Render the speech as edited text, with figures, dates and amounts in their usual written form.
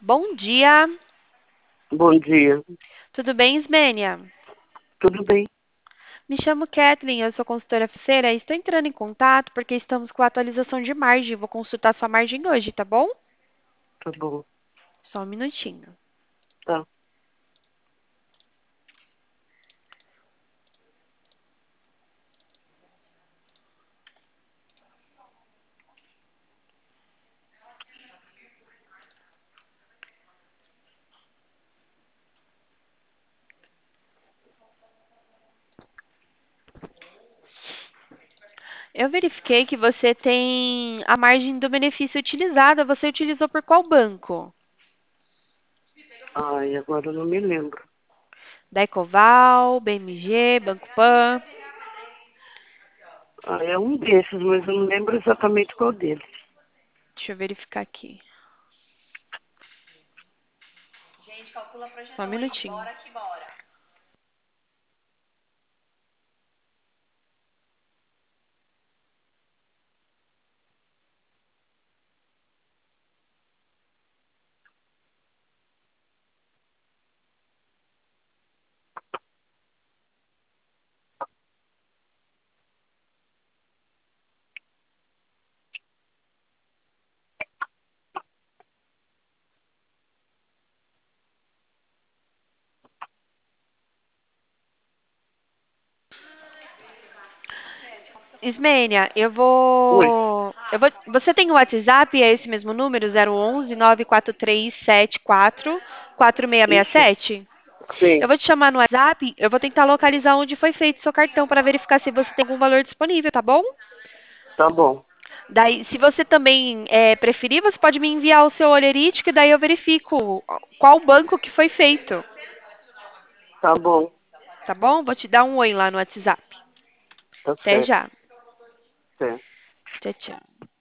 Bom dia, Bom dia. tudo bem, Ismênia? Tudo bem? Me chamo Kathleen, eu sou consultora financeira e estou entrando em contato porque estamos com a atualização de margem. Vou consultar sua margem hoje, tá bom? Tá bom. Só um minutinho. Tá. Eu verifiquei que você tem a margem do benefício utilizada. Você utilizou por qual banco? Ai, agora eu não me lembro. Da Ecoval, BMG, Banco Pan? Ah, é um desses, mas eu não lembro exatamente qual deles. Deixa eu verificar aqui. Só um minutinho. Ismênia, Oi. Você tem o WhatsApp? É esse mesmo número? 011 94374 Isso. 4667? Sim. Eu vou te chamar no WhatsApp. Eu vou tentar localizar onde foi feito seu cartão para verificar se você tem algum valor disponível, tá bom? Tá bom. Daí, se você também preferir, você pode me enviar o seu holerite, que daí eu verifico qual banco que foi feito, Tá bom. tá bom? Vou te dar um oi lá no WhatsApp. Tá Até certo. já. Certo. Tchau, tchau.